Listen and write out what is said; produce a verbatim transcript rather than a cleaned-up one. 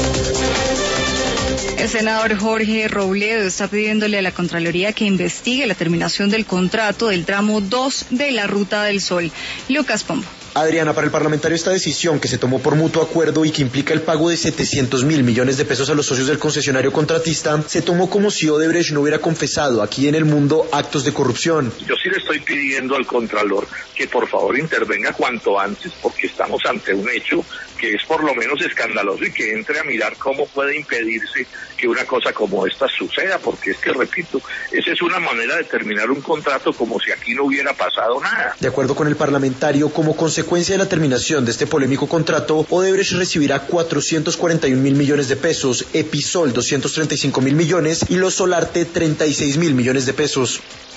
El senador Jorge Robledo está pidiéndole a la Contraloría que investigue la terminación del contrato del tramo dos de la Ruta del Sol. Lucas Pombo. Adriana, para el parlamentario esta decisión que se tomó por mutuo acuerdo y que implica el pago de setecientos mil millones de pesos a los socios del concesionario contratista, se tomó como si Odebrecht no hubiera confesado aquí en el mundo actos de corrupción. Yo sí le estoy pidiendo al Contralor que por favor intervenga cuanto antes, porque estamos ante un hecho que es por lo menos escandaloso y que entre a mirar cómo puede impedirse que una cosa como esta suceda, porque es que, repito, esa es una manera de terminar un contrato como si aquí no hubiera pasado nada. De acuerdo con el parlamentario, como consecuencia de la terminación de este polémico contrato, Odebrecht recibirá cuatrocientos cuarenta y un mil millones de pesos, Episol doscientos treinta y cinco mil millones y Los Solarte treinta y seis mil millones de pesos.